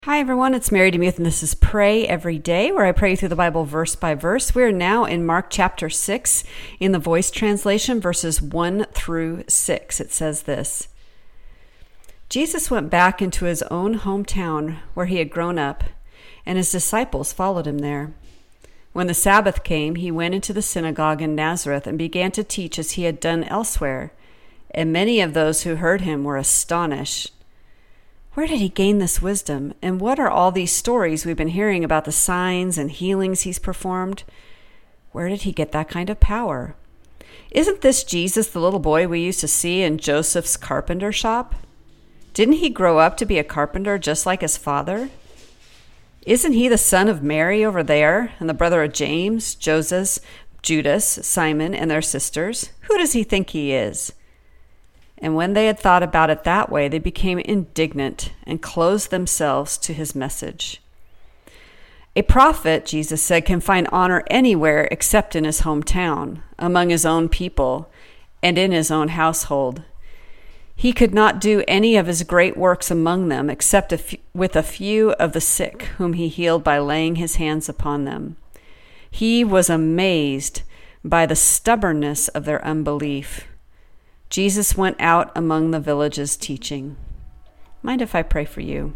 Hi everyone, it's Mary DeMuth and this is Pray Every Day, where I pray through the Bible verse by verse. We're now in Mark chapter 6 in the Voice translation, verses 1 through 6. It says this: Jesus went back into his own hometown where he had grown up, and his disciples followed him there. When the Sabbath came, he went into the synagogue in Nazareth and began to teach as he had done elsewhere, and many of those who heard him were astonished. Where did he gain this wisdom? And what are all these stories we've been hearing about the signs and healings he's performed? Where did he get that kind of power? Isn't this Jesus, the little boy we used to see in Joseph's carpenter shop? Didn't he grow up to be a carpenter just like his father? Isn't he the son of Mary over there and the brother of James, Joseph, Judas, Simon, and their sisters? Who does he think he is? And when they had thought about it that way, they became indignant and closed themselves to his message. A prophet, Jesus said, can find honor anywhere except in his hometown, among his own people, and in his own household. He could not do any of his great works among them except with a few of the sick, whom he healed by laying his hands upon them. He was amazed by the stubbornness of their unbelief. Jesus went out among the villages teaching. Mind if I pray for you?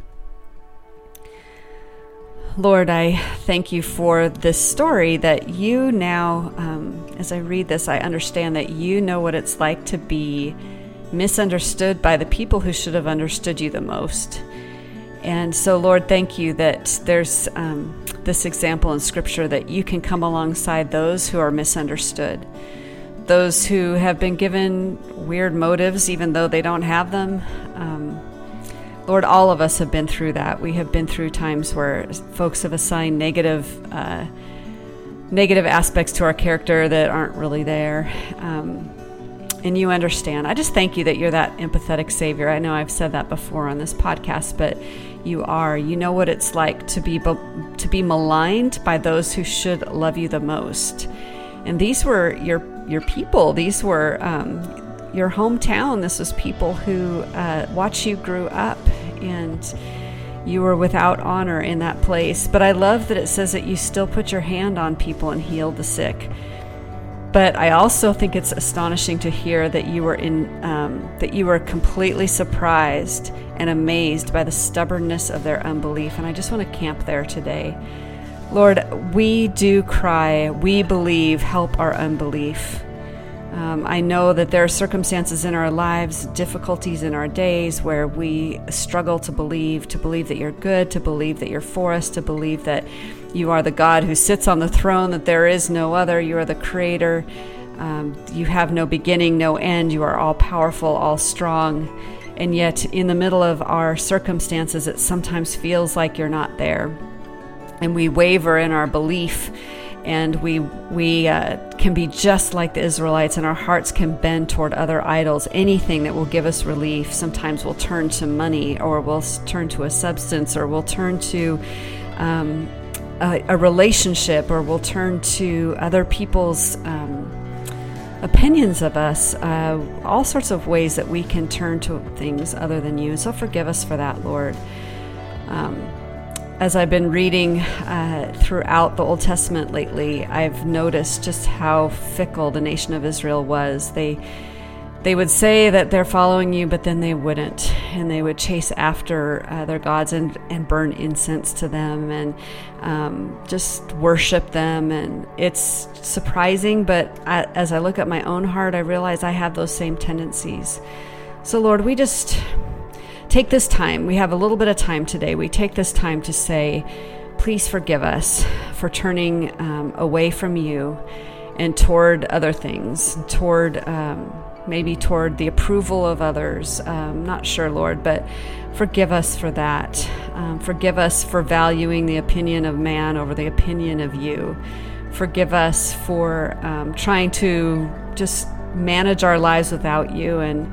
Lord, I thank you for this story that you now, as I read this, I understand that you know what it's like to be misunderstood by the people who should have understood you the most. And so, Lord, thank you that there's this example in Scripture that you can come alongside those who are misunderstood. Those who have been given weird motives, even though they don't have them. Lord, all of us have been through that. We have been through times where folks have assigned negative aspects to our character that aren't really there. And you understand. I just thank you that you're that empathetic Savior. I know I've said that before on this podcast, but you are. You know what it's like to be maligned by those who should love you the most. And these were your people. These were your hometown. This was people who watched you grew up, and you were without honor in that place. But I love that it says that you still put your hand on people and healed the sick. But I also think it's astonishing to hear that you were completely surprised and amazed by the stubbornness of their unbelief. And I just want to camp there today. Lord, we do cry, we believe, help our unbelief. I know that there are circumstances in our lives, difficulties in our days where we struggle to believe that you're good, to believe that you're for us, to believe that you are the God who sits on the throne, that there is no other, you are the creator, you have no beginning, no end, you are all powerful, all strong. And yet in the middle of our circumstances, it sometimes feels like you're not there. And we waver in our belief, and we can be just like the Israelites, and our hearts can bend toward other idols. Anything that will give us relief. Sometimes we'll turn to money, or we'll turn to a substance, or we'll turn to a relationship, or we'll turn to other people's opinions of us. All sorts of ways that we can turn to things other than you. So forgive us for that, Lord. As I've been reading throughout the Old Testament lately, I've noticed just how fickle the nation of Israel was. They would say that they're following you, but then they wouldn't. And they would chase after their gods and burn incense to them and just worship them. And it's surprising, but as I look at my own heart, I realize I have those same tendencies. So Lord, we just take this time. We have a little bit of time today. We take this time to say, please forgive us for turning away from you and toward other things, maybe toward the approval of others. Not sure, Lord, but forgive us for that. Forgive us for valuing the opinion of man over the opinion of you. Forgive us for trying to just manage our lives without you. And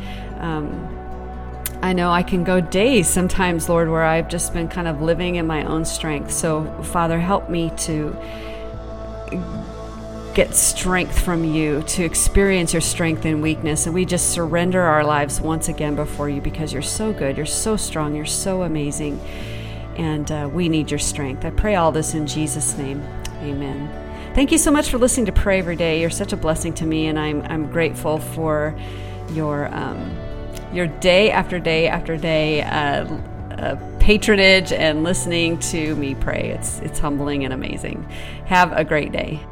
I know I can go days sometimes, Lord, where I've just been kind of living in my own strength. So, Father, help me to get strength from you, to experience your strength and weakness. And we just surrender our lives once again before you, because you're so good, you're so strong, you're so amazing. and we need your strength. I pray all this in Jesus' name. Amen. Thank you so much for listening to Pray Every Day. You're such a blessing to me, and I'm grateful for your day after day after day patronage and listening to me pray. It's humbling and amazing. Have a great day.